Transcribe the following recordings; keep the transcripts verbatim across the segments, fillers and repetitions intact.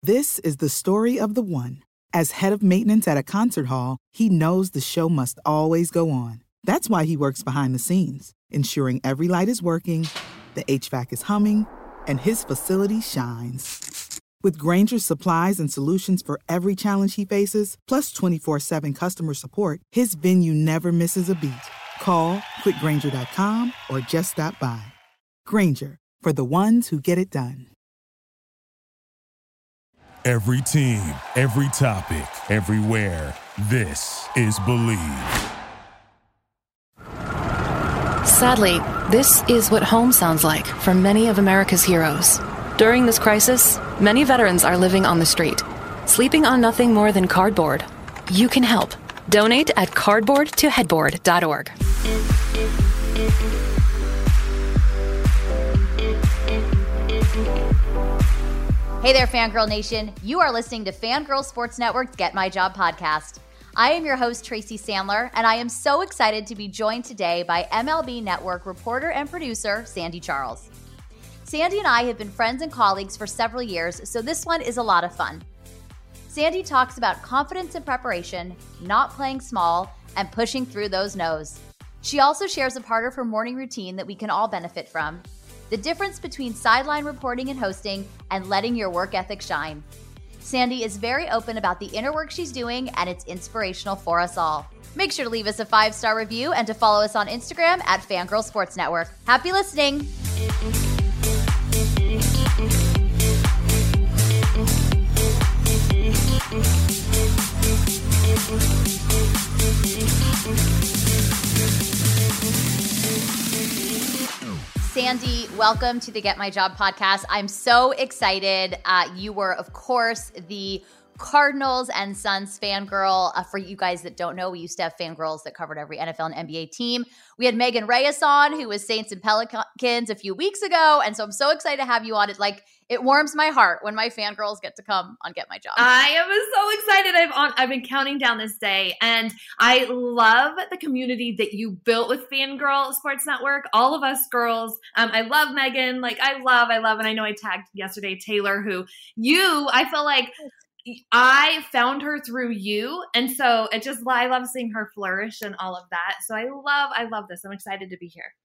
This is the story of the one. As head of maintenance at a concert hall, he knows the show must always go on. That's why he works behind the scenes, ensuring every light is working, the H V A C is humming, and his facility shines. With Grainger's supplies and solutions for every challenge he faces, plus twenty-four seven customer support, his venue never misses a beat. Call quick grainger dot com or just stop by. Grainger, for the ones who get it done. Every team, every topic, everywhere. This is Believe. Sadly, this is what home sounds like for many of America's heroes. During this crisis, many veterans are living on the street, sleeping on nothing more than cardboard. You can help. Donate at cardboard to headboard dot org. Hey there, Fangirl Nation. You are listening to Fangirl Sports Network's Get My Job podcast. I am your host, Tracy Sandler, and I am so excited to be joined today by M L B Network reporter and producer, Sandy Charles. Sandy and I have been friends and colleagues for several years, so this one is a lot of fun. Sandy talks about confidence and preparation, not playing small, and pushing through those no's. She also shares a part of her morning routine that we can all benefit from. The difference between sideline reporting and hosting, and letting your work ethic shine. Sandy is very open about the inner work she's doing, and it's inspirational for us all. Make sure to leave us a five-star review and to follow us on Instagram at Fangirl Sports Network. Happy listening! Sandy, welcome to the Get My Job podcast. I'm so excited. Uh, you were, of course, the Cardinals and Suns fangirl. Uh, for you guys that don't know, we used to have fangirls that covered every N F L and N B A team. We had Megan Reyes on, who was Saints and Pelicans a few weeks ago. And so I'm so excited to have you on. It like it warms my heart when my fangirls get to come on Get My Job. I am so excited. I've on I've been counting down this day. And I love the community that you built with Fangirl Sports Network. All of us girls. Um, I love Megan. Like I love, I love, and I know I tagged yesterday Taylor, who you, I feel like I found her through you. And so it just, I love seeing her flourish and all of that. So I love, I love this. I'm excited to be here.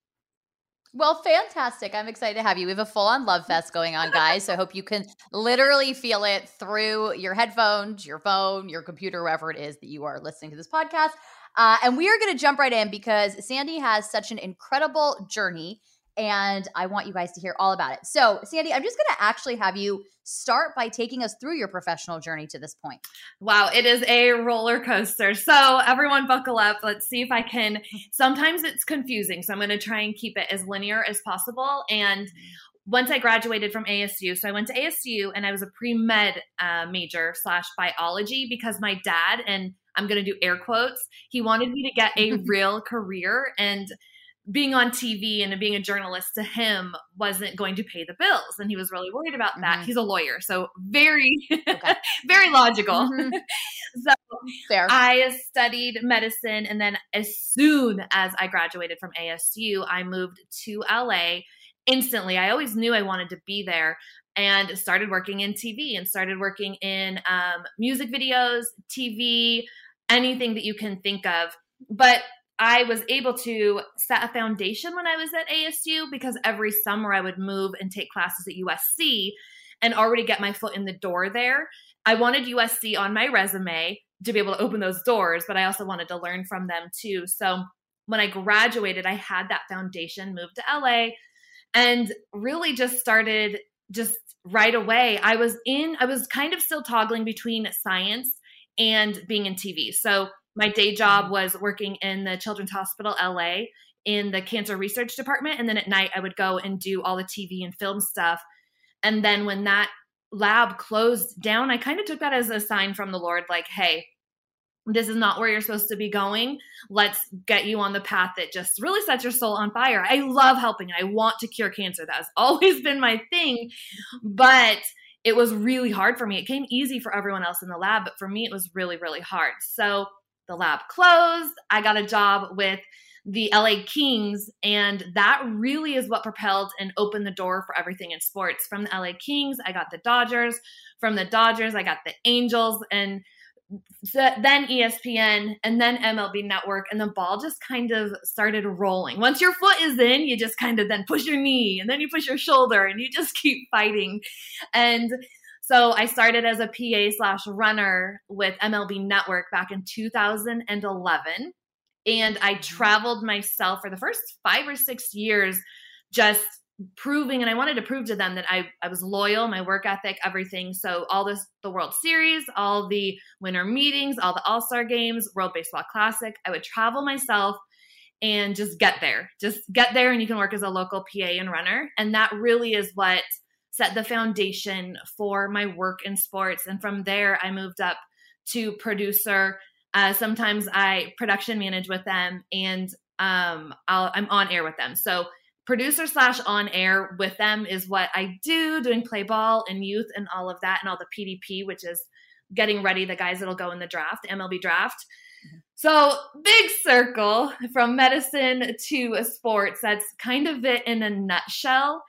Well, fantastic. I'm excited to have you. We have a full-on love fest going on, guys. So I hope you can literally feel it through your headphones, your phone, your computer, wherever it is that you are listening to this podcast. Uh, and we are going to jump right in because Sandy has such an incredible journey, and I want you guys to hear all about it. So, Sandy, I'm just going to actually have you start by taking us through your professional journey to this point. Wow, it is a roller coaster. So everyone buckle up. Let's see if I can. Sometimes it's confusing, so I'm going to try and keep it as linear as possible. And once I graduated from A S U, so I went to A S U and I was a pre-med uh, major slash biology because my dad, and I'm going to do air quotes, he wanted me to get a real career, and being on T V and being a journalist to him wasn't going to pay the bills. And he was really worried about that. Mm-hmm. He's a lawyer, so very, okay. very logical. Mm-hmm. So Fair. I studied medicine. And then as soon as I graduated from A S U, I moved to L A instantly. I always knew I wanted to be there, and started working in T V and started working in um, music videos, T V, anything that you can think of. But I was able to set a foundation when I was at A S U because every summer I would move and take classes at U S C and already get my foot in the door there. I wanted U S C on my resume to be able to open those doors, but I also wanted to learn from them too. So when I graduated, I had that foundation, moved to L A, and really just started just right away. I was in, I was kind of still toggling between science and being in T V. So my day job was working in the Children's Hospital L A in the cancer research department. And then at night I would go and do all the T V and film stuff. And then when that lab closed down, I kind of took that as a sign from the Lord, like, hey, this is not where you're supposed to be going. Let's get you on the path that just really sets your soul on fire. I love helping. I want to cure cancer. That has always been my thing. But it was really hard for me. It came easy for everyone else in the lab, but for me, it was really, really hard. So the lab closed. I got a job with the L A Kings, and that really is what propelled and opened the door for everything in sports. From the L A Kings, I got the Dodgers. from the Dodgers. I got the Angels, and so then E S P N, and then M L B Network, and the ball just kind of started rolling. Once your foot is in, you just kind of then push your knee, and then you push your shoulder, and you just keep fighting. And so I started as a P A slash runner with M L B Network back in two thousand eleven. And I traveled myself for the first five or six years, just proving, and I wanted to prove to them that I, I was loyal, my work ethic, everything. So all this, the World Series, all the winter meetings, all the All-Star games, World Baseball Classic, I would travel myself and just get there. Just get there, and you can work as a local P A and runner. And that really is what set the foundation for my work in sports. And from there, I moved up to producer. Uh, sometimes I production manage with them, and um, I'll, I'm on air with them. So producer slash on air with them is what I do, doing play ball and youth and all of that, and all the P D P, which is getting ready the guys that'll go in the draft, the M L B draft. Mm-hmm. So big circle from medicine to sports. That's kind of it in a nutshell.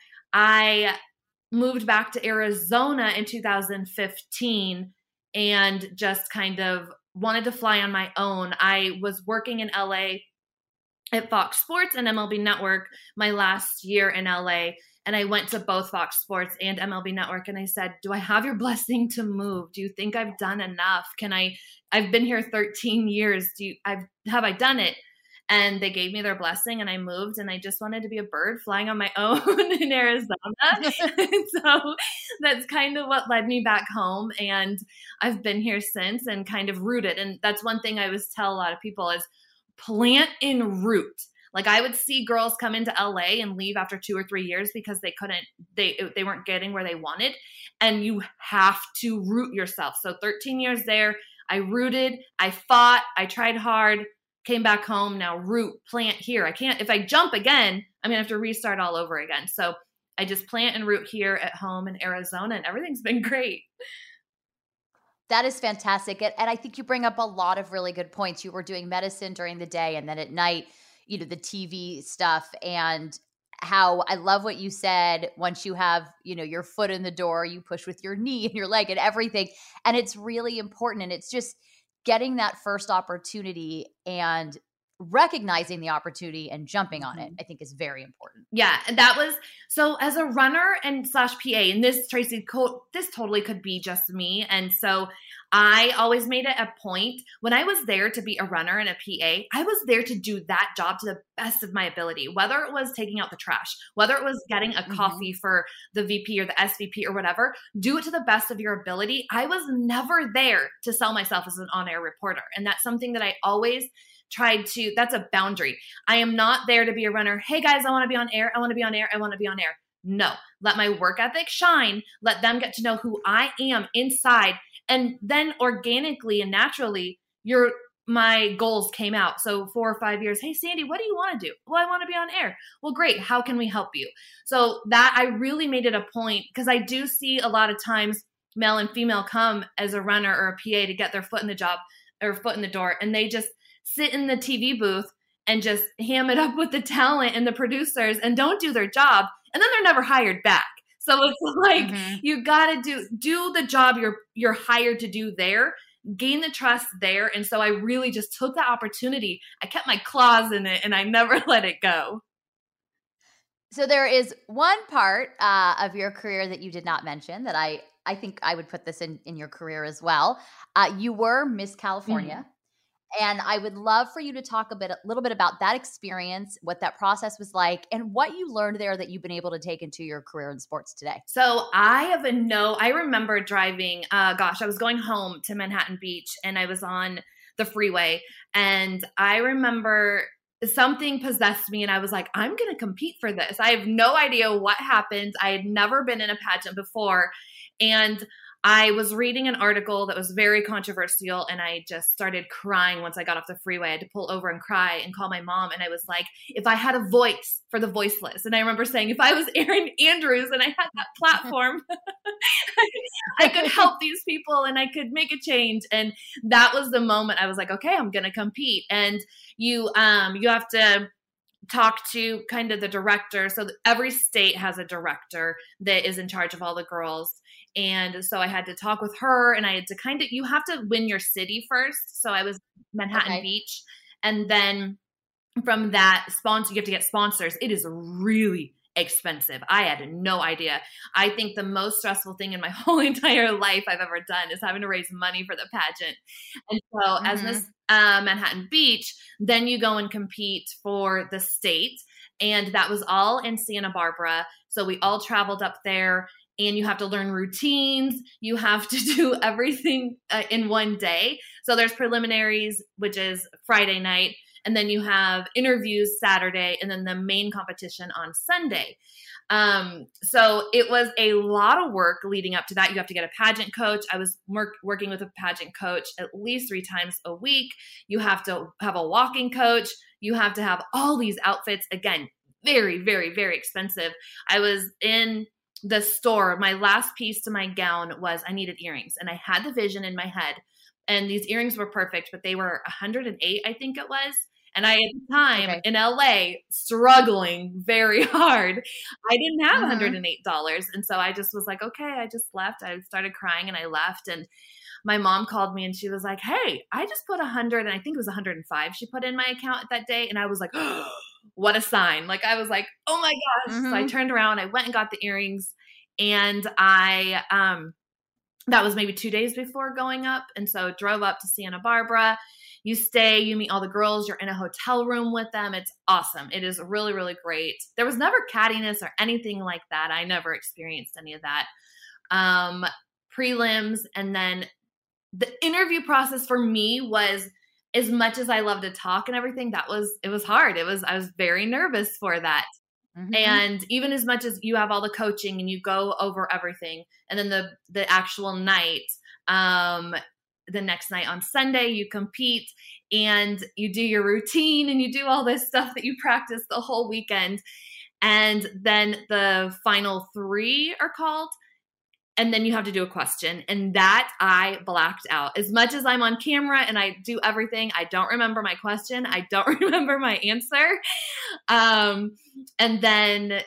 I moved back to Arizona in two thousand fifteen and just kind of wanted to fly on my own. I was working in L A at Fox Sports and M L B Network my last year in L A, and I went to both Fox Sports and M L B Network, and I said, do I have your blessing to move? Do you think I've done enough? Can I, I've been here thirteen years. Do you, I've, have I done it? And they gave me their blessing, and I moved, and I just wanted to be a bird flying on my own in Arizona. And so that's kind of what led me back home. And I've been here since and kind of rooted. And that's one thing I always tell a lot of people is plant and root. Like I would see girls come into L A and leave after two or three years because they couldn't, they, they weren't getting where they wanted. And you have to root yourself. So thirteen years there, I rooted, I fought, I tried hard, came back home, now root, plant here. I can't, if I jump again, I'm going to have to restart all over again. So I just plant and root here at home in Arizona, and everything's been great. That is fantastic. And I think you bring up a lot of really good points. You were doing medicine during the day, and then at night, you know, the T V stuff, and how I love what you said. Once you have, you know, your foot in the door, you push with your knee and your leg and everything. And it's really important. And it's just getting that first opportunity and recognizing the opportunity and jumping on it, I think is very important. Yeah. And that was, so as a runner and slash P A, and this, Tracy, co- this totally could be just me. And so I always made it a point when I was there to be a runner and a P A, I was there to do that job to the best of my ability, whether it was taking out the trash, whether it was getting a mm-hmm. coffee for the V P or the S V P or whatever, do it to the best of your ability. I was never there to sell myself as an on-air reporter. And that's something that I always tried to, that's a boundary. I am not there to be a runner. Hey guys, I want to be on air. I want to be on air. I want to be on air. No, let my work ethic shine. Let them get to know who I am inside. And then organically and naturally, your my goals came out. So four or five years, hey, Sandy, what do you want to do? Well, I want to be on air. Well, great. How can we help you? So that I really made it a point, because I do see a lot of times male and female come as a runner or a P A to get their foot in the job or foot in the door, and they just sit in the T V booth and just ham it up with the talent and the producers and don't do their job. And then they're never hired back. So it's like, mm-hmm. you got to do, do the job you're, you're hired to do there, gain the trust there. And so I really just took the opportunity. I kept my claws in it and I never let it go. So there is one part uh, of your career that you did not mention that I, I think I would put this in, in your career as well. Uh, you were Miss California. Mm-hmm. And I would love for you to talk a bit, a little bit about that experience, what that process was like, and what you learned there that you've been able to take into your career in sports today. So I have a no, I remember driving, uh, gosh, I was going home to Manhattan Beach and I was on the freeway, and I remember something possessed me and I was like, I'm going to compete for this. I have no idea what happened. I had never been in a pageant before. And I was reading an article that was very controversial, and I just started crying once I got off the freeway. I had to pull over and cry and call my mom. And I was like, if I had a voice for the voiceless, and I remember saying, if I was Erin Andrews and I had that platform, I could help these people and I could make a change. And that was the moment I was like, okay, I'm going to compete. And you, um, you have to talk to kind of the director. So every state has a director that is in charge of all the girls. And so I had to talk with her, and I had to kind of, you have to win your city first. So I was Manhattan Okay. Beach. And then from that sponsor, you have to get sponsors. It is really expensive. I had no idea. I think the most stressful thing in my whole entire life I've ever done is having to raise money for the pageant. And so mm-hmm. as Miss uh, Manhattan Beach, then you go and compete for the state. And that was all in Santa Barbara. So we all traveled up there, and you have to learn routines. You have to do everything uh, in one day. So there's preliminaries, which is Friday night. And then you have interviews Saturday, and then the main competition on Sunday. Um, so it was a lot of work leading up to that. You have to get a pageant coach. I was work, working with a pageant coach at least three times a week. You have to have a walking coach. You have to have all these outfits. Again, very, very, very expensive. I was in the store. My last piece to my gown was I needed earrings, and I had the vision in my head. And these earrings were perfect, but they were one hundred eight, I think it was. And I, at the time okay. in L A, struggling very hard. I didn't have mm-hmm. one hundred eight dollars. And so I just was like, okay, I just left. I started crying and I left. And my mom called me and she was like, hey, I just put one hundred, and I think it was one hundred five she put in my account that day. And I was like, oh, what a sign. Like, I was like, oh my gosh. Mm-hmm. So I turned around, I went and got the earrings, and I, um, that was maybe two days before going up. And so drove up to Santa Barbara. You stay, you meet all the girls, you're in a hotel room with them. It's awesome. It is really, really great. There was never cattiness or anything like that. I never experienced any of that. Um, prelims, and then the interview process for me was, as much as I love to talk and everything, that was, it was hard. It was, I was very nervous for that. Mm-hmm. And even as much as you have all the coaching and you go over everything, and then the, the actual night, um, the next night on Sunday, you compete and you do your routine and you do all this stuff that you practice the whole weekend. And then the final three are called, and then you have to do a question. And that I blacked out. As much as I'm on camera and I do everything, I don't remember my question. I don't remember my answer. Um, and then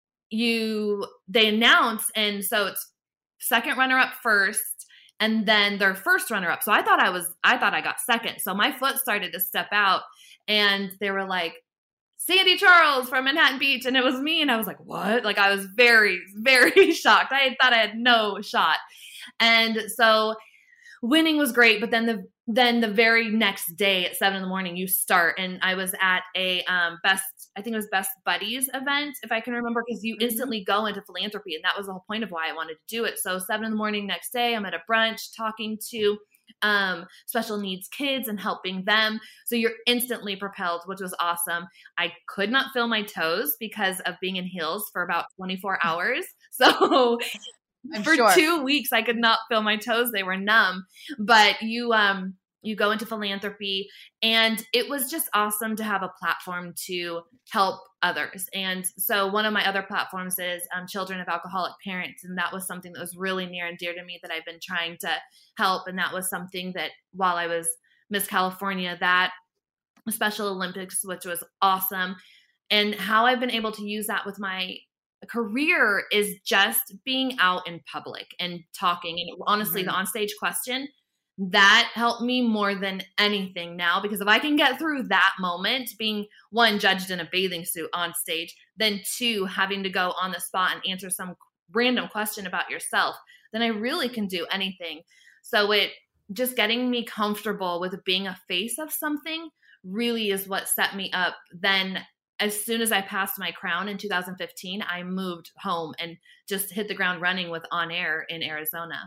you, they announce. And so it's second runner up first, and then their first runner up. So I thought I was, I thought I got second. So my foot started to step out, and they were like, Sandy Charles from Manhattan Beach. And it was me. And I was like, what? Like, I was very, very shocked. I thought I had no shot. And so winning was great. But then the, then the very next day at seven in the morning, you start. And I was at a um, best, I think it was Best Buddies event, if I can remember, because you instantly go into philanthropy. And that was the whole point of why I wanted to do it. So seven in the morning next day, I'm at a brunch talking to um, special needs kids and helping them. So you're instantly propelled, which was awesome. I could not feel my toes because of being in heels for about twenty-four hours. So I'm for sure. two weeks, I could not feel my toes. They were numb. But you, um, you go into philanthropy, and it was just awesome to have a platform to help others. And so one of my other platforms is um, Children of Alcoholic Parents. And that was something that was really near and dear to me that I've been trying to help. And that was something that while I was Miss California, that Special Olympics, which was awesome. And how I've been able to use that with my career is just being out in public and talking. And honestly, mm-hmm. the onstage question, that helped me more than anything now, because if I can get through that moment, being one, judged in a bathing suit on stage, then two, having to go on the spot and answer some random question about yourself, then I really can do anything. So it just getting me comfortable with being a face of something really is what set me up. Then as soon as I passed my crown in two thousand fifteen, I moved home and just hit the ground running with On Air in Arizona.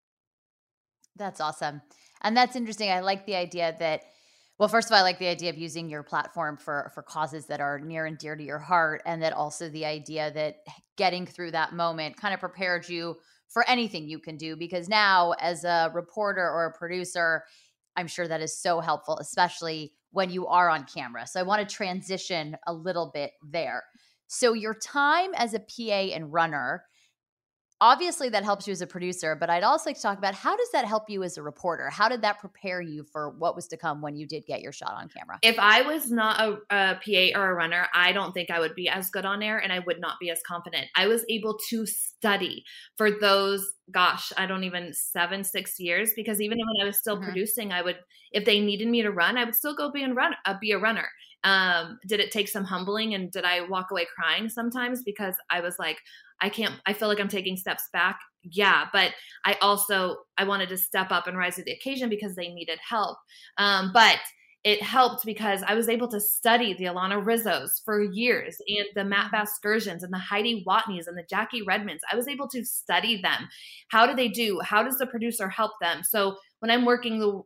That's awesome. And that's interesting. I like the idea that, well, first of all, I like the idea of using your platform for, for causes that are near and dear to your heart. And that also the idea that getting through that moment kind of prepared you for anything you can do, because now as a reporter or a producer, I'm sure that is so helpful, especially when you are on camera. So I want to transition a little bit there. So your time as a P A and runner, obviously that helps you as a producer, but I'd also like to talk about, how does that help you as a reporter? How did that prepare you for what was to come when you did get your shot on camera? If I was not a, a P A or a runner, I don't think I would be as good on air, and I would not be as confident. I was able to study for those, gosh, I don't even, seven, six years, because even when I was still mm-hmm. producing, I would, if they needed me to run, I would still go be, and run, uh, be a runner. Um, did it take some humbling, and did I walk away crying sometimes because I was like, I can't, I feel like I'm taking steps back. Yeah. But I also, I wanted to step up and rise to the occasion because they needed help. Um, but it helped because I was able to study the Alana Rizzos for years, and the Matt Vasgersians and the Heidi Watneys and the Jackie Redmonds. I was able to study them. How do they do? How does the producer help them? So when I'm working the,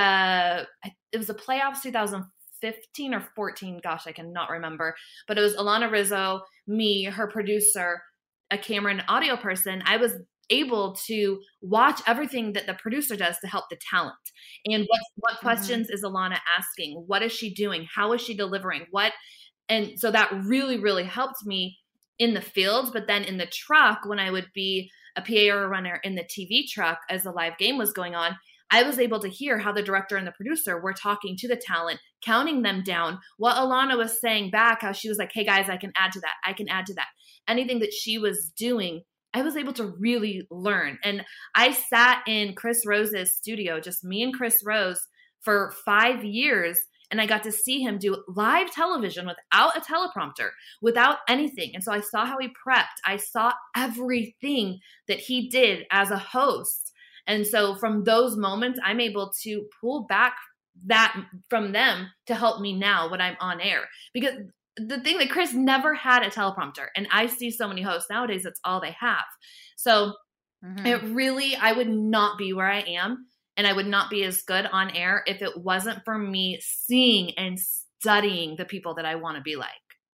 the it was the playoffs two thousand fifteen or fourteen, gosh, I cannot remember, but it was Alana Rizzo, me, her producer, a camera and audio person. I was able to watch everything that the producer does to help the talent. And what, what mm-hmm. questions is Alana asking? What is she doing? How is she delivering? What? And so that really, really helped me in the field. But then in the truck, when I would be a P A or a runner in the T V truck as the live game was going on, I was able to hear how the director and the producer were talking to the talent, counting them down, what Alana was saying back, how she was like, hey guys, I can add to that. I can add to that. Anything that she was doing, I was able to really learn. And I sat in Chris Rose's studio, just me and Chris Rose, for five years. And I got to see him do live television without a teleprompter, without anything. And so I saw how he prepped. I saw everything that he did as a host. And so from those moments, I'm able to pull back that from them to help me now when I'm on air. Because the thing that Chris never had a teleprompter, and I see so many hosts nowadays, that's all they have. So mm-hmm. it really, I would not be where I am, and I would not be as good on air if it wasn't for me seeing and studying the people that I want to be like.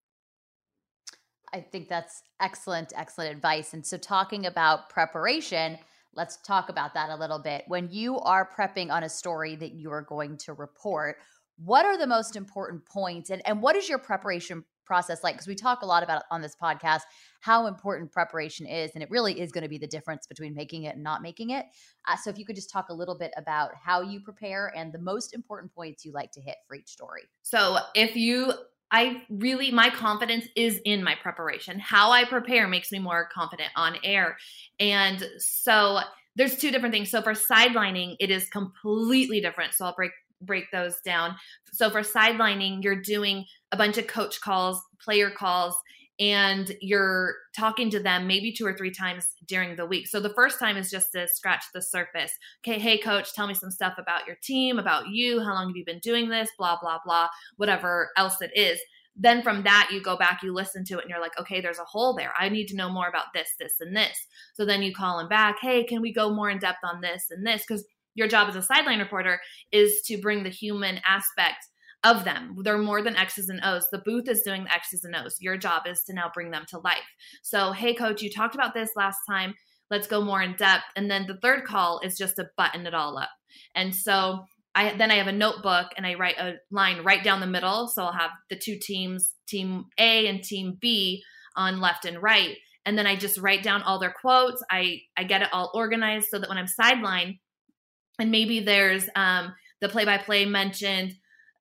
I think that's excellent, excellent advice. And so talking about preparation, let's talk about that a little bit. When you are prepping on a story that you are going to report, what are the most important points, and, and what is your preparation process like? Because we talk a lot about on this podcast how important preparation is, and it really is going to be the difference between making it and not making it. Uh, so if you could just talk a little bit about how you prepare and the most important points you like to hit for each story. So if you, I really, my confidence is in my preparation. How I prepare makes me more confident on air. And so there's two different things. So for sidelining, it is completely different. So I'll break break those down. So for sidelining, you're doing a bunch of coach calls, player calls, and you're talking to them maybe two or three times during the week. So the first time is just to scratch the surface. Okay, hey coach, tell me some stuff about your team, about you. How long have you been doing this? Blah, blah, blah, whatever else it is. Then from that, you go back, you listen to it, and you're like, okay, there's a hole there. I need to know more about this, this, and this. So then you call them back. Hey, can we go more in depth on this and this? Because your job as a sideline reporter is to bring the human aspect of them. They're more than X's and O's. The booth is doing the X's and O's. Your job is to now bring them to life. So, hey, coach, you talked about this last time. Let's go more in depth. And then the third call is just to button it all up. And so I then I have a notebook and I write a line right down the middle. So I'll have the two teams, team A and team B, on left and right. And then I just write down all their quotes. I, I get it all organized so that when I'm sideline, and maybe there's um, the play-by-play mentioned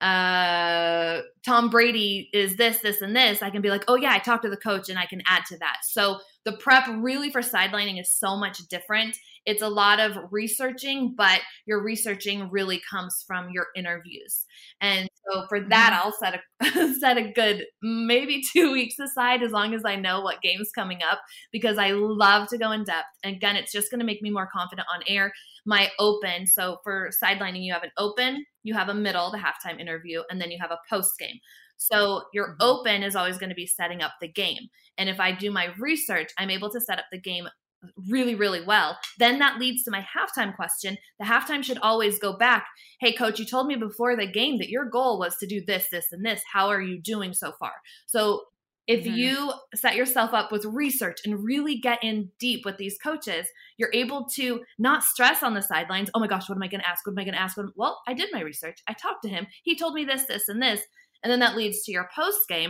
uh, Tom Brady is this, this, and this, I can be like, oh yeah, I talked to the coach and I can add to that. So the prep really for sidelining is so much different. It's a lot of researching, but your researching really comes from your interviews. And so for that, I'll set a set a good maybe two weeks aside, as long as I know what game's coming up, because I love to go in depth. And again, it's just going to make me more confident on air. My open, so for sidelining, you have an open, you have a middle, the halftime interview, and then you have a post game. So your open is always going to be setting up the game. And if I do my research, I'm able to set up the game really, really well. Then that leads to my halftime question. The halftime should always go back. Hey, coach, you told me before the game that your goal was to do this, this, and this. How are you doing so far? So if mm-hmm. you set yourself up with research and really get in deep with these coaches, you're able to not stress on the sidelines. Oh my gosh, what am I going to ask? What am I going to ask? What, well, I did my research. I talked to him. He told me this, this, and this. And then that leads to your post game.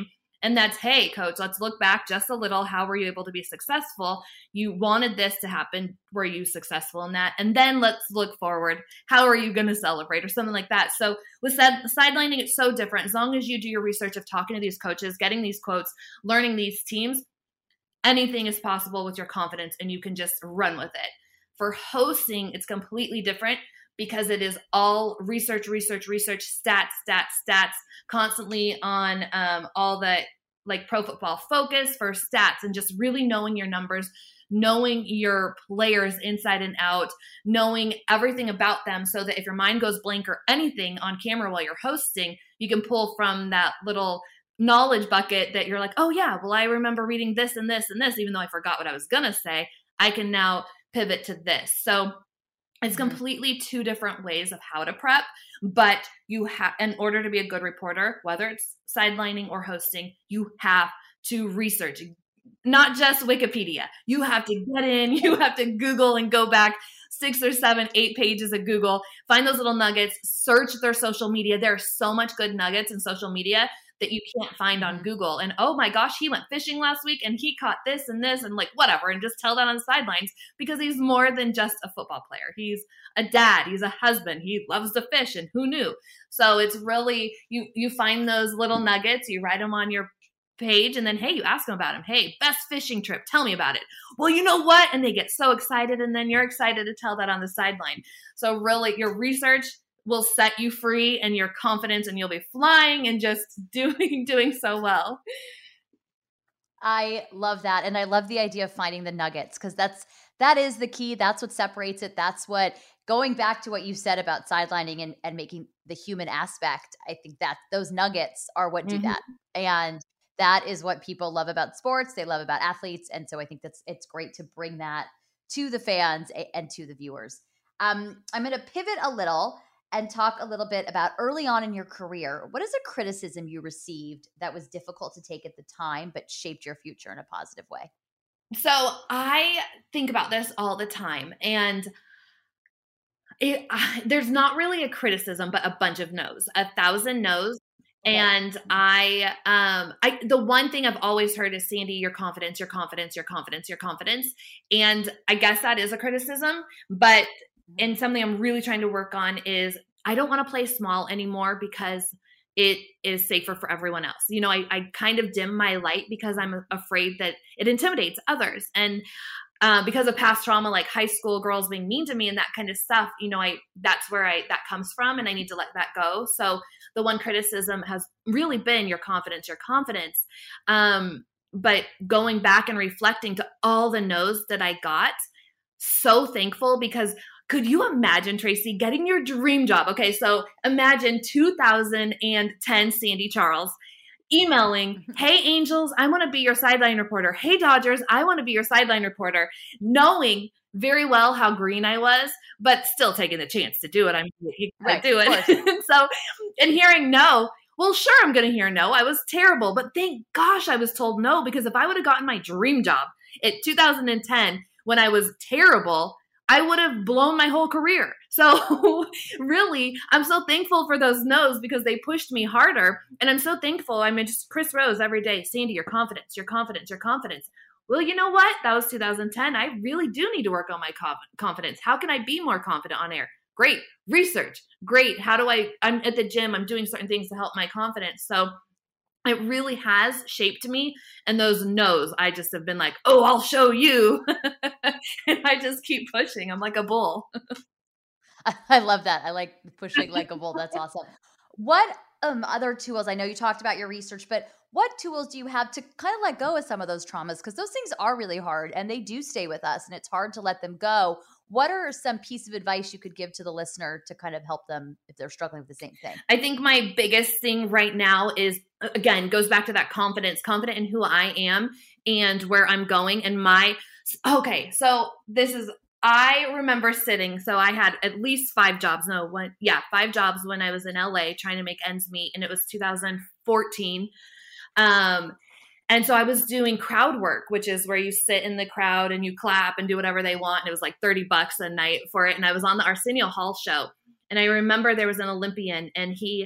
And that's, hey, coach, let's look back just a little. How were you able to be successful? You wanted this to happen. Were you successful in that? And then let's look forward. How are you going to celebrate or something like that? So with sad- sidelining, it's so different. As long as you do your research of talking to these coaches, getting these quotes, learning these teams, anything is possible with your confidence and you can just run with it. For hosting, it's completely different because it is all research, research, research, stats, stats, stats, constantly on um, all the like Pro Football Focus for stats and just really knowing your numbers, knowing your players inside and out, knowing everything about them so that if your mind goes blank or anything on camera while you're hosting, you can pull from that little knowledge bucket that you're like, oh yeah, well, I remember reading this and this and this, even though I forgot what I was going to say, I can now pivot to this. So it's completely two different ways of how to prep, but you have, in order to be a good reporter, whether it's sidelining or hosting, you have to research, not just Wikipedia. You have to get in, you have to Google and go back six or seven, eight pages of Google, find those little nuggets, search their social media. There are so much good nuggets in social media that you can't find on Google. And oh my gosh, he went fishing last week and he caught this and this and like whatever, and just tell that on the sidelines because he's more than just a football player. He's a dad, he's a husband, he loves to fish, and who knew? So it's really, you you find those little nuggets, you write them on your page, and then hey, you ask them about them. Hey, best fishing trip, tell me about it. Well, you know what? And they get so excited, and then you're excited to tell that on the sideline. So really, your research will set you free and your confidence, and you'll be flying and just doing doing so well. I love that. And I love the idea of finding the nuggets because that's that is the key. That's what separates it. That's what, going back to what you said about sidelining and, and making the human aspect, I think that those nuggets are what do mm-hmm. that. And that is what people love about sports. They love about athletes. And so I think that's it's great to bring that to the fans and to the viewers. Um, I'm going to pivot a little and talk a little bit about early on in your career. What is a criticism you received that was difficult to take at the time, but shaped your future in a positive way? So I think about this all the time, and it, uh, there's not really a criticism, but a bunch of no's, a thousand no's. Okay. And I, um, I, the one thing I've always heard is, Sandy, your confidence, your confidence, your confidence, your confidence. And I guess that is a criticism, but and something I'm really trying to work on is I don't want to play small anymore because it is safer for everyone else. You know, I, I kind of dim my light because I'm afraid that it intimidates others. And uh, because of past trauma, like high school girls being mean to me and that kind of stuff, you know, I that's where I that comes from, and I need to let that go. So the one criticism has really been your confidence, your confidence. Um, but going back and reflecting to all the no's that I got, so thankful because could you imagine, Tracy, getting your dream job? Okay, so imagine two thousand ten Sandy Charles emailing, hey, Angels, I want to be your sideline reporter. Hey, Dodgers, I want to be your sideline reporter, knowing very well how green I was, but still taking the chance to do it. I'm you right, do it. And so, and hearing no, well, sure, I'm going to hear no. I was terrible, but thank gosh I was told no, because if I would have gotten my dream job at two thousand ten when I was terrible, I would have blown my whole career. So really, I'm so thankful for those no's because they pushed me harder. And I'm so thankful. I mean, just Chris Rose every day, Sandy, your confidence, your confidence, your confidence. Well, you know what? That was two thousand ten. I really do need to work on my confidence. How can I be more confident on air? Great. Research. Great. How do I, I'm at the gym, I'm doing certain things to help my confidence. So it really has shaped me. And those no's, I just have been like, oh, I'll show you. And I just keep pushing. I'm like a bull. I love that. I like pushing like a bull. That's awesome. What um, other tools, I know you talked about your research, but what tools do you have to kind of let go of some of those traumas? Because those things are really hard and they do stay with us and it's hard to let them go. What are some piece of advice you could give to the listener to kind of help them if they're struggling with the same thing? I think my biggest thing right now is, again, goes back to that confidence, confident in who I am and where I'm going. And my, okay, so this is, I remember sitting, so I had at least five jobs. No, one, yeah, five jobs when I was in L A trying to make ends meet. And it was two thousand fourteen. Um, And so I was doing crowd work, which is where you sit in the crowd and you clap and do whatever they want. And it was like thirty bucks a night for it. And I was on the Arsenio Hall show. And I remember there was an Olympian and he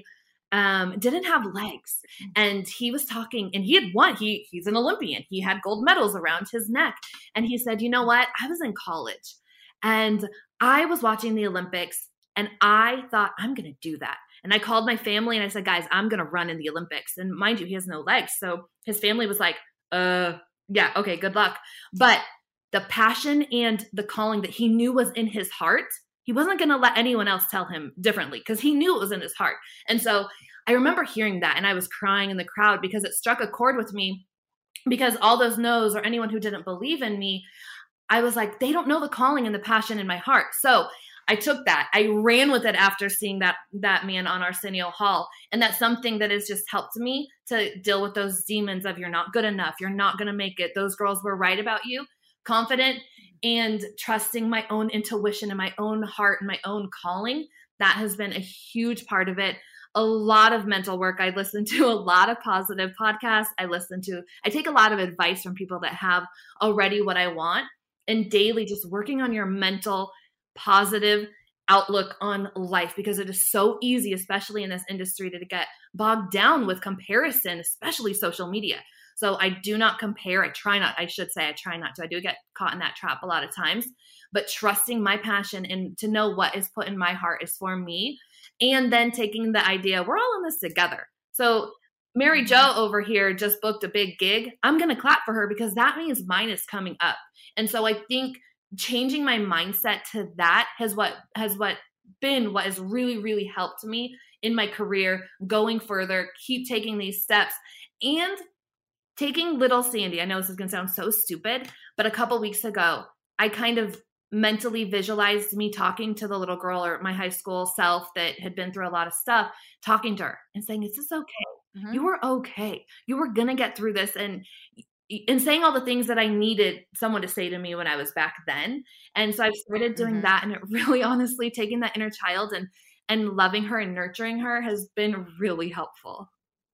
um, didn't have legs. And he was talking, and he had won. He he's an Olympian. He had gold medals around his neck. And he said, you know what? I was in college and I was watching the Olympics and I thought, I'm going to do that. And I called my family and I said, guys, I'm going to run in the Olympics. And mind you, he has no legs. So his family was like, uh, yeah, okay, good luck. But the passion and the calling that he knew was in his heart, he wasn't going to let anyone else tell him differently because he knew it was in his heart. And so I remember hearing that and I was crying in the crowd because it struck a chord with me, because all those no's or anyone who didn't believe in me, I was like, they don't know the calling and the passion in my heart. So I took that. I ran with it after seeing that that man on Arsenio Hall. And that's something that has just helped me to deal with those demons of you're not good enough, you're not going to make it. Those girls were right about you. Confident and trusting my own intuition and my own heart and my own calling. That has been a huge part of it. A lot of mental work. I listen to a lot of positive podcasts. I listen to, I take a lot of advice from people that have already what I want, and daily just working on your mental positive outlook on life, because it is so easy, especially in this industry, to get bogged down with comparison, especially social media. So I do not compare. I try not, I should say I try not to. I do get caught in that trap a lot of times, but trusting my passion and to know what is put in my heart is for me. And then taking the idea, we're all in this together. So Mary Jo over here just booked a big gig. I'm going to clap for her because that means mine is coming up. And so I think changing my mindset to that has what has what been what has really, really helped me in my career, going further, keep taking these steps. And taking little Sandy, I know this is going to sound so stupid, but a couple weeks ago, I kind of mentally visualized me talking to the little girl or my high school self that had been through a lot of stuff, talking to her and saying, is this okay? Mm-hmm. You were okay. You were going to get through this. And, and saying all the things that I needed someone to say to me when I was back then. And so I've started doing mm-hmm. that. And it really, honestly, taking that inner child and, and loving her and nurturing her has been really helpful.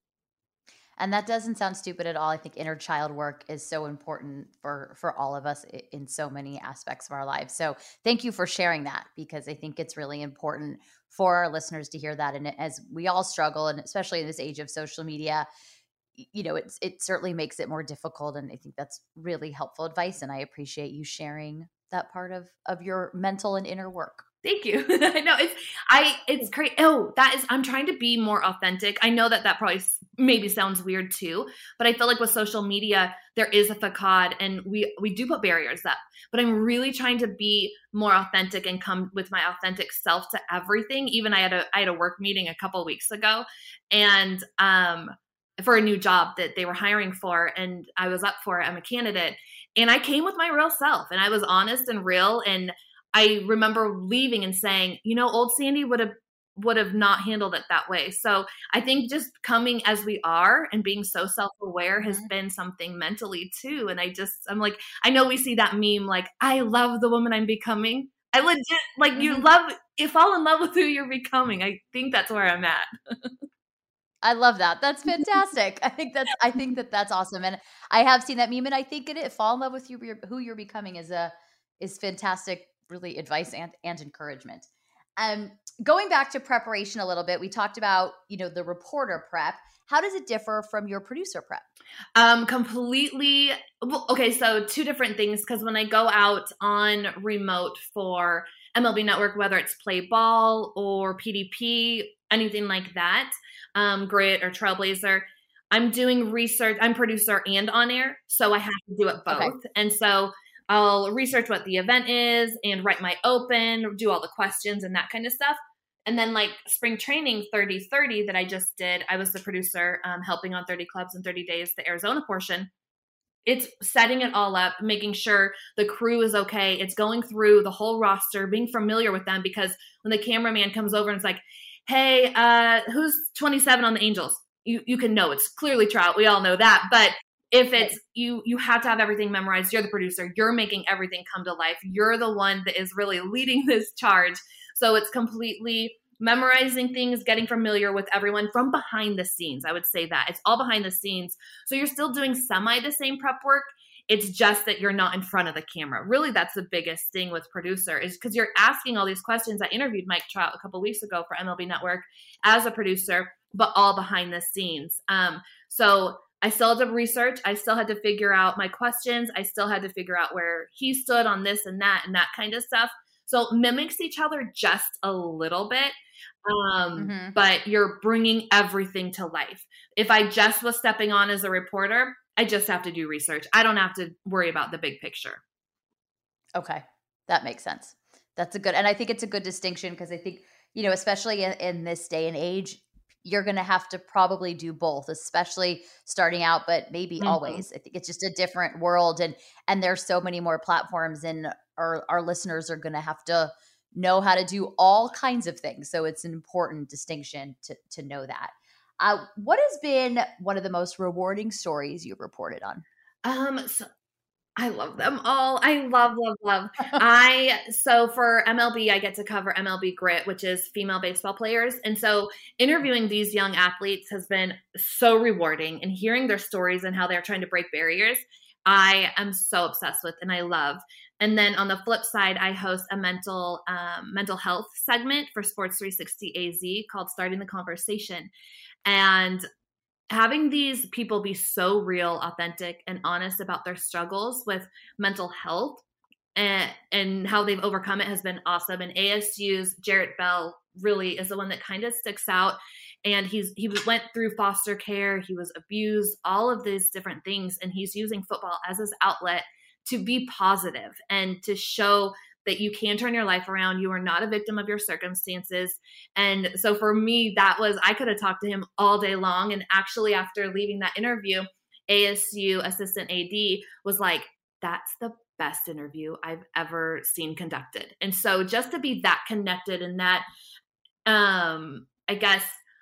And that doesn't sound stupid at all. I think inner child work is so important for, for all of us in so many aspects of our lives. So thank you for sharing that, because I think it's really important for our listeners to hear that. And as we all struggle, and especially in this age of social media, you know, it's, it certainly makes it more difficult. And I think that's really helpful advice. And I appreciate you sharing that part of, of your mental and inner work. Thank you. I know it's, I, it's great. Oh, that is, I'm trying to be more authentic. I know that that probably maybe sounds weird too, but I feel like with social media, there is a facade and we, we do put barriers up, but I'm really trying to be more authentic and come with my authentic self to everything. Even I had a, I had a work meeting a couple of weeks ago and, um, for a new job that they were hiring for, and I was up for it. I'm a candidate, and I came with my real self and I was honest and real. And I remember leaving and saying, you know, old Sandy would have would have not handled it that way. So I think just coming as we are and being so self-aware has mm-hmm. been something mentally too. And I just, I'm like, I know we see that meme, like, I love the woman I'm becoming. I legit, like mm-hmm. you love, you fall in love with who you're becoming. I think that's where I'm at. I love that. That's fantastic. I think that's, I think that that's awesome. And I have seen that meme, and I think it, fall in love with you, who you're becoming is a, is fantastic, really advice and, and encouragement. Um, going back to preparation a little bit, we talked about, you know, the reporter prep. How does it differ from your producer prep? Um, completely. Well, okay. So two different things. Cause when I go out on remote for M L B Network, whether it's play ball or P D P, anything like that, um, Grit or Trailblazer, I'm doing research. I'm producer and on air. So I have to do it both. Okay. And so I'll research what the event is and write my open, do all the questions and that kind of stuff. And then like spring training thirty thirty that I just did, I was the producer um, helping on thirty clubs in thirty days, the Arizona portion. It's setting it all up, making sure the crew is okay. It's going through the whole roster, being familiar with them, because when the cameraman comes over and it's like, hey, uh, who's twenty-seven on the Angels? You you can know it's clearly Trout. We all know that. But if it's you, you have to have everything memorized. You're the producer. You're making everything come to life. You're the one that is really leading this charge. So it's completely memorizing things, getting familiar with everyone from behind the scenes. I would say that it's all behind the scenes. So you're still doing semi the same prep work. It's just that you're not in front of the camera. Really, that's the biggest thing with producer, is because you're asking all these questions. I interviewed Mike Trout a couple weeks ago for M L B Network as a producer. but all behind the scenes. Um, so I still had to research. I still had to figure out my questions. I still had to figure out where he stood on this and that and that kind of stuff. So it mimics each other just a little bit, um, mm-hmm. but you're bringing everything to life. If I just was stepping on as a reporter, I just have to do research. I don't have to worry about the big picture. Okay. That makes sense. That's a good, and I think it's a good distinction because I think, you know, especially in, in this day and age, you're going to have to probably do both, especially starting out, but maybe mm-hmm. always. I think it's just a different world, and and there's so many more platforms, and our, our listeners are going to have to know how to do all kinds of things. So it's an important distinction to to know that. Uh, what has been one of the most rewarding stories you've reported on? Um, so I love them all. I love, love, love. I, so for M L B, I get to cover M L B Grit, which is female baseball players. And so interviewing these young athletes has been so rewarding, and hearing their stories and how they're trying to break barriers, I am so obsessed with and I love. And then on the flip side, I host a mental, um, mental health segment for Sports three sixty A Z called Starting the Conversation. And having these people be so real, authentic, and honest about their struggles with mental health and, and how they've overcome it has been awesome. And A S U's Jarrett Bell really is the one that kind of sticks out. And he's he went through foster care, he was abused, all of these different things. And he's using football as his outlet to be positive and to show that you can turn your life around. You are not a victim of your circumstances. And so for me, that was, I could have talked to him all day long. And actually after leaving that interview, A S U assistant A D was like, that's the best interview I've ever seen conducted. And so just to be that connected and that, um, I guess,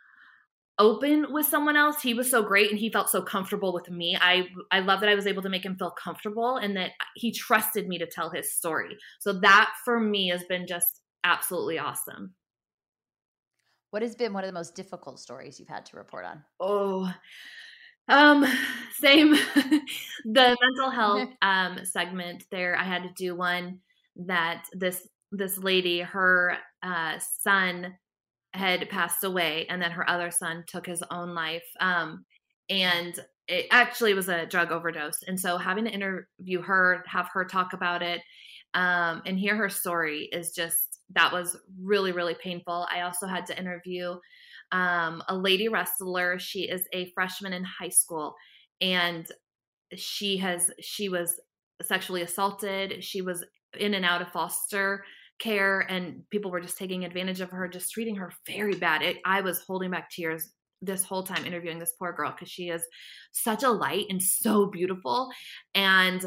open with someone else, he was so great and he felt so comfortable with me. I I love that I was able to make him feel comfortable and that he trusted me to tell his story. So that for me has been just absolutely awesome. What has been one of the most difficult stories you've had to report on? Oh, um, same. The mental health um segment there, I had to do one that this this lady, her uh, son had passed away, and then her other son took his own life. Um, and it actually was a drug overdose. And so having to interview her, have her talk about it, um, and hear her story is just, that was really, really painful. I also had to interview um, a lady wrestler. She is a freshman in high school, and she has, she was sexually assaulted. She was in and out of foster care, and people were just taking advantage of her, just treating her very bad. It, I was holding back tears this whole time interviewing this poor girl because she is such a light and so beautiful and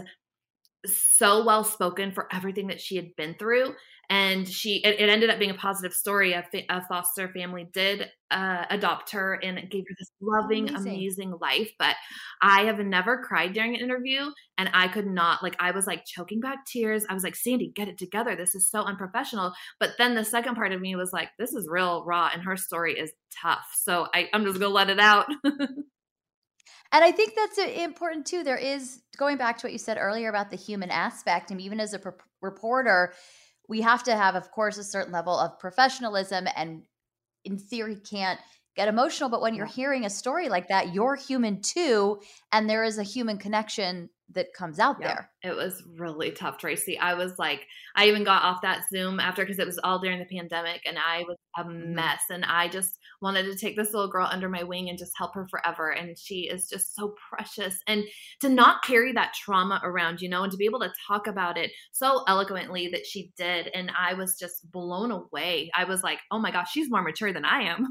so well spoken for everything that she had been through. And she, it, it ended up being a positive story. A, fa- a foster family did uh, adopt her and gave her this loving, amazing. amazing life. But I have never cried during an interview, and I could not, like, I was like choking back tears. I was like, Sandy, get it together. This is so unprofessional. But then the second part of me was like, this is real raw, and her story is tough. So I, I'm just going to let it out. And I think that's important too. There is, going back to what you said earlier about the human aspect, and even as a pro- reporter, we have to have, of course, a certain level of professionalism, and in theory can't get emotional. But when you're hearing a story like that, you're human too, and there is a human connection that comes out yeah, there. It was really tough, Tracy. I was like, I even got off that Zoom after, because it was all during the pandemic, and I was a mess. And I just wanted to take this little girl under my wing and just help her forever. And she is just so precious. And to not carry that trauma around, you know, and to be able to talk about it so eloquently that she did. And I was just blown away. I was like, oh my gosh, she's more mature than I am.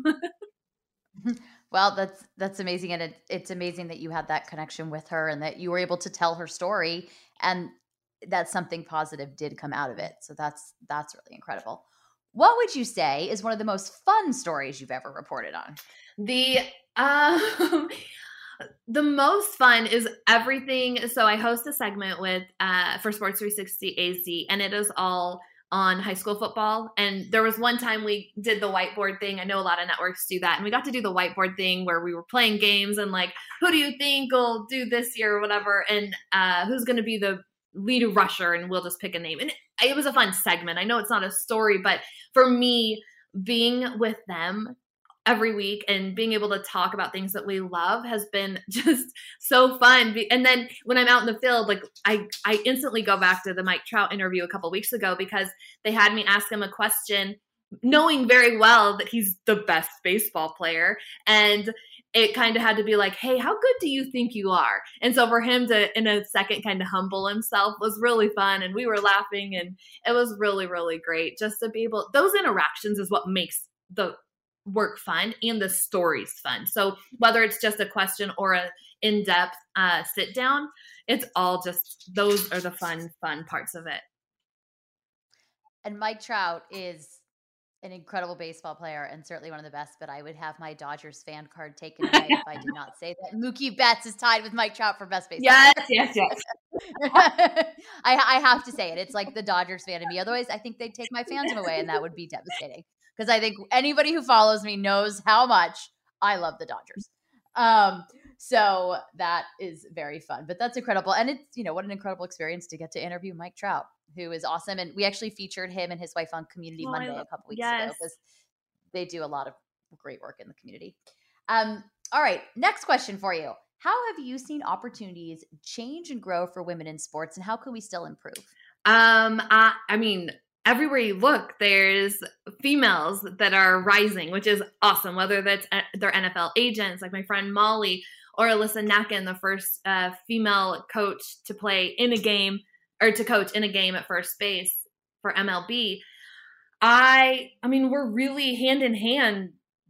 Well, that's that's amazing, and it, it's amazing that you had that connection with her and that you were able to tell her story, and that something positive did come out of it. So that's that's really incredible. What would you say is one of the most fun stories you've ever reported on? The um, the most fun is everything. So I host a segment with uh, for Sports three sixty A Z, and it is all on high school football. And there was one time we did the whiteboard thing. I know a lot of networks do that. And we got to do the whiteboard thing where we were playing games and like, who do you think will do this year or whatever? And uh, who's going to be the lead rusher? And we'll just pick a name. And it was a fun segment. I know it's not a story, but for me, being with them every week, and being able to talk about things that we love has been just so fun. And then when I'm out in the field, like I, I instantly go back to the Mike Trout interview a couple weeks ago, because they had me ask him a question knowing very well that he's the best baseball player. And it kind of had to be like, hey, how good do you think you are? And so for him to, in a second, kind of humble himself was really fun. And we were laughing, and it was really, really great just to be able, those interactions is what makes the work fun and the stories fun. So whether it's just a question or a in-depth uh, sit down, it's all just, those are the fun, fun parts of it. And Mike Trout is an incredible baseball player and certainly one of the best, but I would have my Dodgers fan card taken away if I did not say that Mookie Betts is tied with Mike Trout for best baseball. Yes, yes, yes. I, I have to say it. It's like the Dodgers fan of me. Otherwise, I think they'd take my fandom away, and that would be devastating. Because I think anybody who follows me knows how much I love the Dodgers. Um, so that is very fun. But that's incredible. And it's, you know, what an incredible experience to get to interview Mike Trout, who is awesome. And we actually featured him and his wife on Community oh, Monday love, a couple weeks yes. ago, because they do a lot of great work in the community. Um, all right, next question for you. How have you seen opportunities change and grow for women in sports, and how can we still improve? Um, I, I mean, everywhere you look, there's females that are rising, which is awesome, whether that's their N F L agents, like my friend Molly, or Alyssa Nacken, the first uh, female coach to play in a game, or to coach in a game at first base for M L B. I, I mean, we're really hand in hand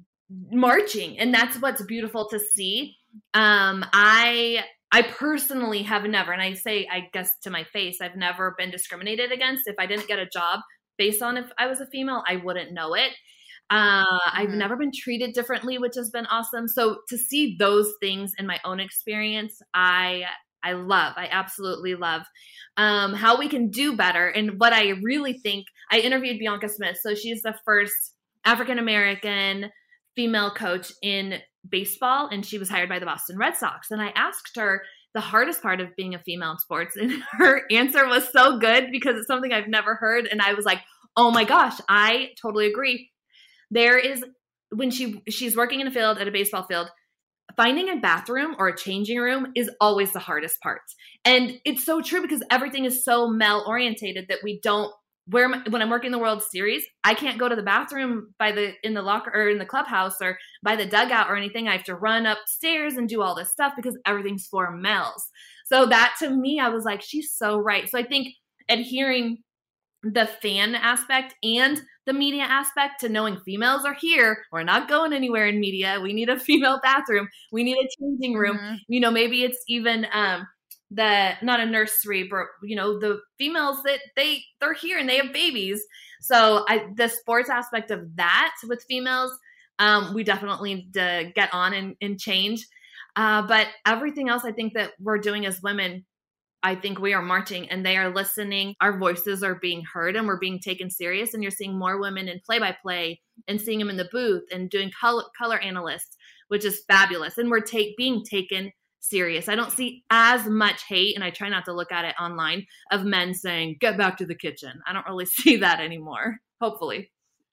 marching, and that's what's beautiful to see. Um, I, I personally have never, and I say, I guess to my face, I've never been discriminated against. If I didn't get a job based on if I was a female, I wouldn't know it. Uh, mm-hmm. I've never been treated differently, which has been awesome. So to see those things in my own experience, I, I love, I absolutely love, um, how we can do better. And what I really think, I interviewed Bianca Smith. So she's the first African-American female coach in baseball, and she was hired by the Boston Red Sox. And I asked her the hardest part of being a female in sports, and her answer was so good, because it's something I've never heard. And I was like, oh my gosh, I totally agree. There is, when she she's working in a field, at a baseball field, finding a bathroom or a changing room is always the hardest part. And it's so true, because everything is so male orientated that we don't, where when I'm working the World Series, I can't go to the bathroom by the in the locker or in the clubhouse or by the dugout or anything. I have to run upstairs and do all this stuff, because everything's for males. So that, to me, I was like, she's so right. So I think adhering the fan aspect and the media aspect to knowing females are here. We're not going anywhere in media. We need a female bathroom. We need a changing room. Mm-hmm. You know, maybe it's even um, the, not a nursery, but, you know, the females that they, they're here and they have babies. So I, the sports aspect of that with females, um, we definitely need to get on and, and change. Uh, but everything else I think that we're doing as women, I think we are marching, and they are listening. Our voices are being heard, and we're being taken serious. And you're seeing more women in play-by-play, and seeing them in the booth and doing color, color analysts, which is fabulous. And we're take, being taken serious. I don't see as much hate, and I try not to look at it online, of men saying, get back to the kitchen. I don't really see that anymore, hopefully.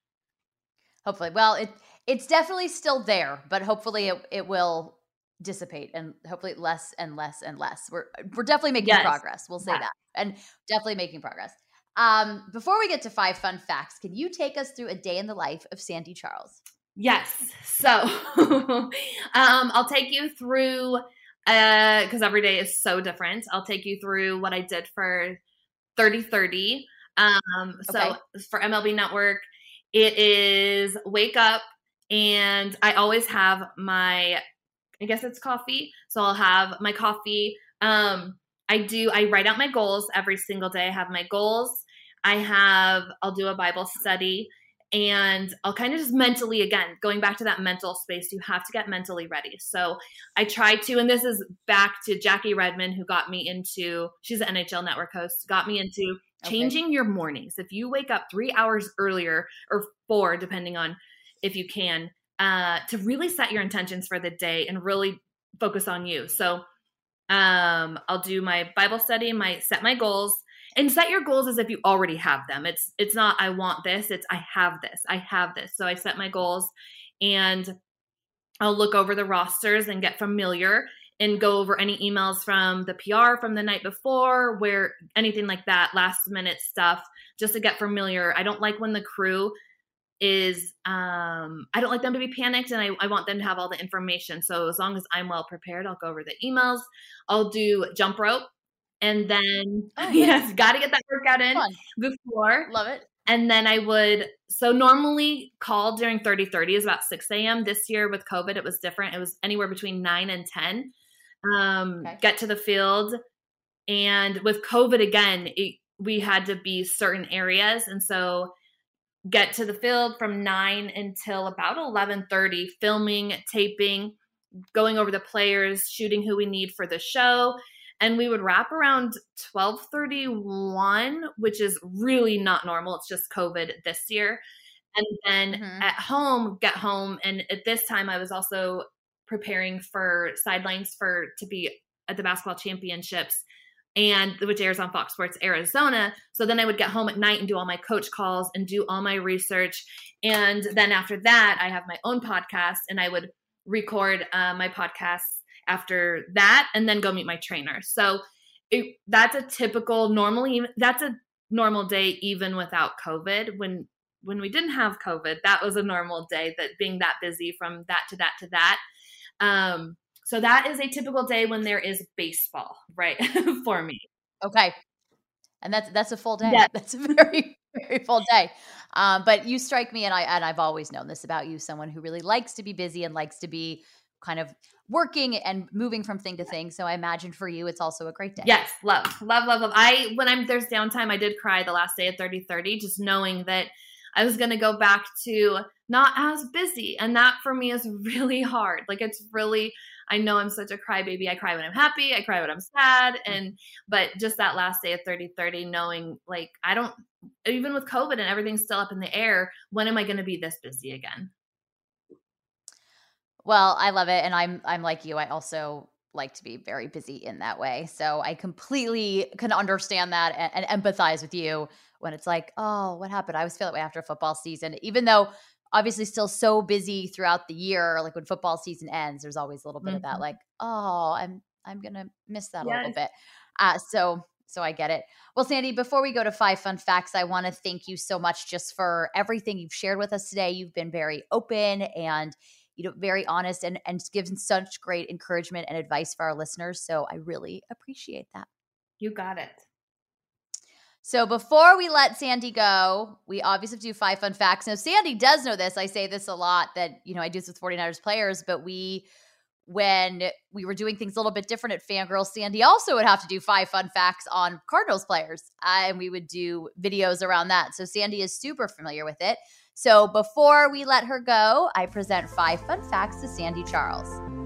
Hopefully. Well, it it's definitely still there, but hopefully it, it will dissipate, and hopefully less and less and less. We're we're definitely making yes. progress. We'll say yeah. that. And definitely making progress. Um, before we get to five fun facts, can you take us through a day in the life of Sandy Charles? Yes. So um, I'll take you through, uh, because every day is so different. I'll take you through what I did for thirty thirty. Um, so okay. for M L B Network, it is wake up, and I always have my, I guess it's coffee. So I'll have my coffee. Um, I do, I write out my goals every single day. I have my goals. I have, I'll do a Bible study, and I'll kind of just mentally, again, going back to that mental space, you have to get mentally ready. So I try to, and this is back to Jackie Redmond, who got me into, she's an N H L Network host, got me into changing okay. your mornings. If you wake up three hours earlier, or four, depending on if you can, uh, to really set your intentions for the day and really focus on you. So um, I'll do my Bible study, my set my goals, and set your goals as if you already have them. It's, it's not, I want this. It's, I have this, I have this. So I set my goals, and I'll look over the rosters and get familiar and go over any emails from the P R from the night before, where anything like that, last minute stuff, just to get familiar. I don't like when the crew is, um, I don't like them to be panicked, and I, I want them to have all the information. So as long as I'm well prepared, I'll go over the emails. I'll do jump rope. And then, oh, yes, got to get that workout in Fun. before. Love it. And then I would, so normally call during thirty thirty is about six a.m. This year with COVID, it was different. It was anywhere between nine and ten. Um, okay. Get to the field. And with COVID again, it, we had to be certain areas. And so get to the field from nine until about eleven thirty, filming, taping, going over the players, shooting who we need for the show. And we would wrap around twelve thirty-one, which is really not normal. It's just COVID this year. And then mm-hmm. at home, get home. And at this time, I was also preparing for sidelines for to be at the basketball championships, and which airs on Fox Sports Arizona. So then I would get home at night and do all my coach calls and do all my research. And then after that, I have my own podcast, and I would record uh, my podcasts after that and then go meet my trainer. So it, that's a typical normally, that's a normal day even without COVID. When when we didn't have COVID, that was a normal day, that being that busy from that to that to that. Um, so that is a typical day when there is baseball, right, for me. Okay. And that's that's a full day. Yeah. That's a very, very full day. Um, but you strike me, and I and I've always known this about you, someone who really likes to be busy and likes to be kind of working and moving from thing to thing. So I imagine for you, it's also a great day. Yes. Love, love, love, love. I, when I'm, there's downtime, I did cry the last day of thirty thirty, just knowing that I was going to go back to not as busy. And that for me is really hard. Like, it's really, I know I'm such a crybaby. I cry when I'm happy. I cry when I'm sad. And, but just that last day of thirty thirty, knowing like, I don't, even with COVID and everything's still up in the air, when am I going to be this busy again? Well, I love it. And I'm, I'm like you. I also like to be very busy in that way. So I completely can understand that and, and empathize with you when it's like, oh, what happened? I always feel that way after a football season, even though obviously still so busy throughout the year. Like when football season ends, there's always a little bit mm-hmm. of that, like, oh, I'm, I'm going to miss that yes. a little bit. Uh, so, so I get it. Well, Sandy, before we go to five fun facts, I want to thank you so much just for everything you've shared with us today. You've been very open and, you know, very honest and, and given such great encouragement and advice for our listeners. So I really appreciate that. You got it. So before we let Sandy go, we obviously have to do five fun facts. Now, Sandy does know this. I say this a lot that, you know, I do this with forty-niners players, but we, when we were doing things a little bit different at Fangirl, Sandy also would have to do five fun facts on Cardinals players. Uh, and we would do videos around that. So Sandy is super familiar with it. So before we let her go, I present five fun facts to Sandy Charles.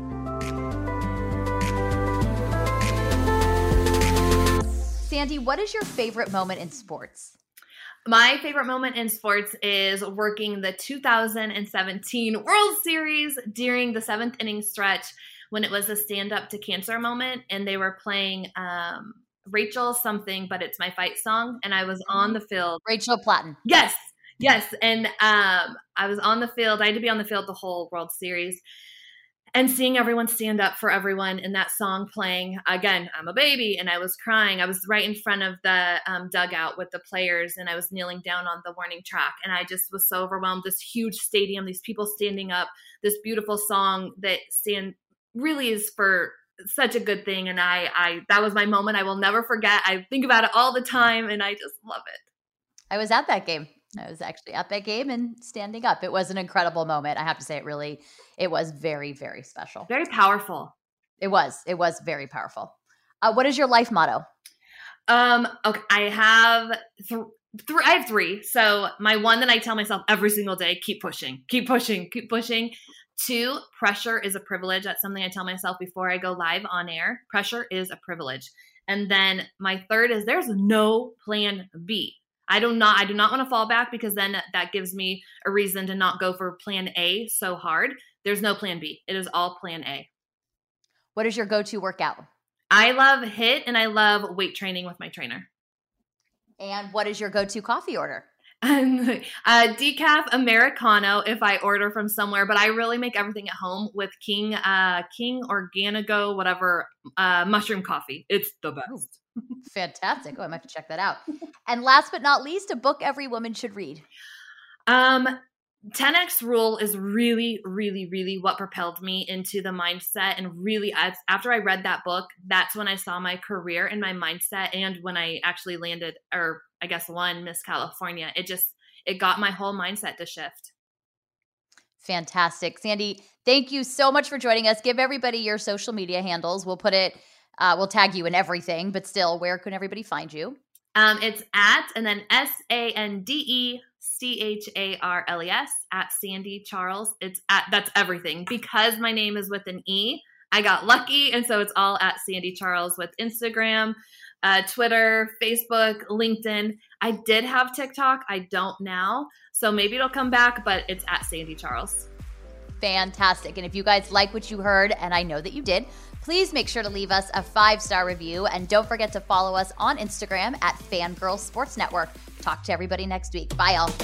Sandy, what is your favorite moment in sports? My favorite moment in sports is working the two thousand seventeen World Series during the seventh inning stretch when it was a stand up to cancer moment and they were playing um, Rachel something, but it's my fight song. And I was on the field. Rachel Platten. Yes. Yes. And um, I was on the field. I had to be on the field the whole World Series. And seeing everyone stand up for everyone and that song playing, again, I'm a baby, and I was crying. I was right in front of the um, dugout with the players, and I was kneeling down on the warning track. And I just was so overwhelmed. This huge stadium, these people standing up, this beautiful song that stand really is for such a good thing. And I, I that was my moment I will never forget. I think about it all the time, and I just love it. I was at that game. I was actually at that game and standing up. It was an incredible moment. I have to say it really, it was very, very special. Very powerful. It was. It was very powerful. Uh, what is your life motto? Um, okay, I have th- th- I have three. So my one that I tell myself every single day, keep pushing, keep pushing, keep pushing. Two, pressure is a privilege. That's something I tell myself before I go live on air. Pressure is a privilege. And then my third is there's no plan B. I do not, I do not want to fall back because then that gives me a reason to not go for plan A so hard. There's no plan B. It is all plan A. What is your go-to workout? I love H I I T and I love weight training with my trainer. And what is your go-to coffee order? And uh, decaf Americano if I order from somewhere, but I really make everything at home with King uh, King Organigo, whatever, uh, mushroom coffee. It's the best. Fantastic. Oh, I might have to check that out. And last but not least, a book every woman should read. Um, ten X Rule is really, really, really what propelled me into the mindset. And really, as, after I read that book, that's when I saw my career and my mindset. And when I actually landed, or I guess won Miss California, it just, it got my whole mindset to shift. Fantastic. Sandy, thank you so much for joining us. Give everybody your social media handles. We'll put it, uh, we'll tag you in everything, but still, where can everybody find you? Um, it's at, and then S A N D E C H A R L E S at Sandy Charles. It's at, that's everything. Because my name is with an E, I got lucky. And so it's all at Sandy Charles with Instagram, uh, Twitter, Facebook, LinkedIn. I did have TikTok. I don't now. So maybe it'll come back, but it's at Sandy Charles. Fantastic. And if you guys like what you heard, and I know that you did, please make sure to leave us a five-star review. And don't forget to follow us on Instagram at Fangirl Sports Network. Talk to everybody next week. Bye, y'all.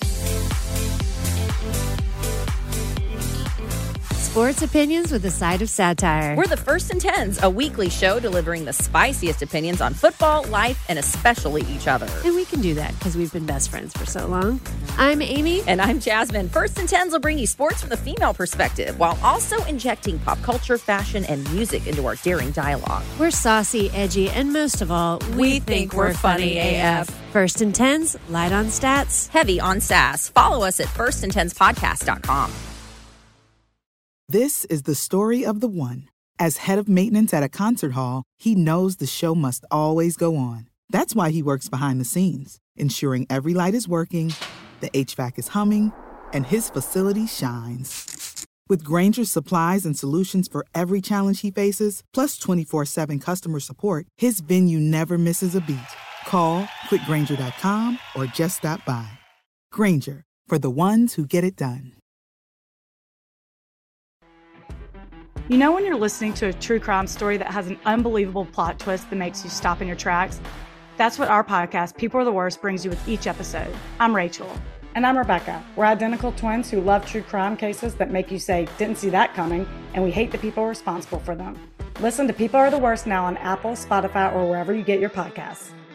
Sports opinions with a side of satire. We're the First and Tens, a weekly show delivering the spiciest opinions on football, life, and especially each other. And we can do that because we've been best friends for so long. I'm Amy. And I'm Jasmine. First and Tens will bring you sports from the female perspective while also injecting pop culture, fashion, and music into our daring dialogue. We're saucy, edgy, and most of all, we, we think, think we're we're funny A F. First and Tens, light on stats, heavy on sass. Follow us at first and tens podcast dot com. This is the story of the one. As head of maintenance at a concert hall, he knows the show must always go on. That's why he works behind the scenes, ensuring every light is working, the H V A C is humming, and his facility shines. With Grainger's supplies and solutions for every challenge he faces, plus twenty-four seven customer support, his venue never misses a beat. Call quick grainger dot com or just stop by. Grainger, for the ones who get it done. You know when you're listening to a true crime story that has an unbelievable plot twist that makes you stop in your tracks? That's what our podcast, People Are the Worst, brings you with each episode. I'm Rachel. And I'm Rebecca. We're identical twins who love true crime cases that make you say, didn't see that coming, and we hate the people responsible for them. Listen to People Are the Worst now on Apple, Spotify, or wherever you get your podcasts.